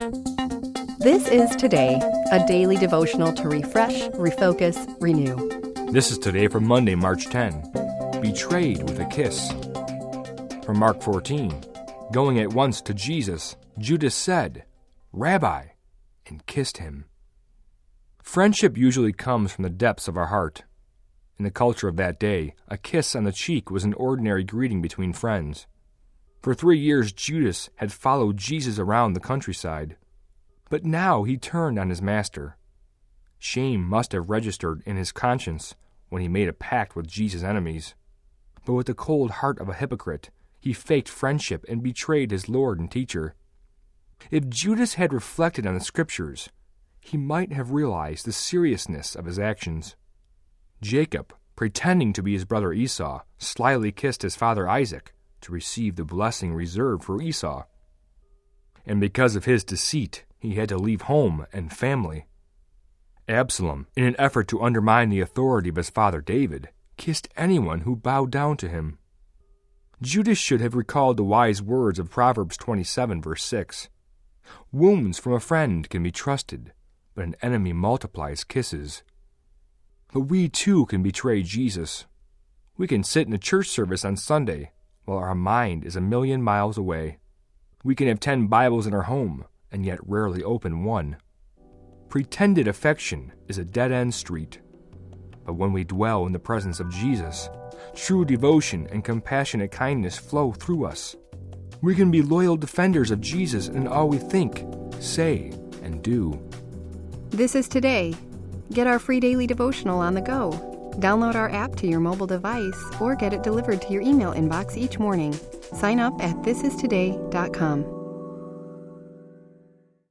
This is Today, a daily devotional to refresh, refocus, renew. This is Today for Monday, March 10. Betrayed with a kiss. From Mark 14. Going at once to Jesus, Judas said, "Rabbi," and kissed him. Friendship usually comes from the depths of our heart. In the culture of that day, a kiss on the cheek was an ordinary greeting between friends. For 3 years, Judas had followed Jesus around the countryside. But now he turned on his master. Shame must have registered in his conscience when he made a pact with Jesus' enemies. But with the cold heart of a hypocrite, he faked friendship and betrayed his Lord and teacher. If Judas had reflected on the Scriptures, he might have realized the seriousness of his actions. Jacob, pretending to be his brother Esau, slyly kissed his father Isaac to receive the blessing reserved for Esau. And because of his deceit, he had to leave home and family. Absalom, in an effort to undermine the authority of his father David, kissed anyone who bowed down to him. Judas should have recalled the wise words of Proverbs 27, verse 6. Wounds from a friend can be trusted, but an enemy multiplies kisses. But we too can betray Jesus. We can sit in a church service on Sunday while our mind is 1,000,000 miles away. We can have 10 Bibles in our home and yet rarely open one. Pretended affection is a dead-end street. But when we dwell in the presence of Jesus, true devotion and compassionate kindness flow through us. We can be loyal defenders of Jesus in all we think, say, and do. This is Today. Get our free daily devotional on the go. Download our app to your mobile device or get it delivered to your email inbox each morning. Sign up at thisistoday.com.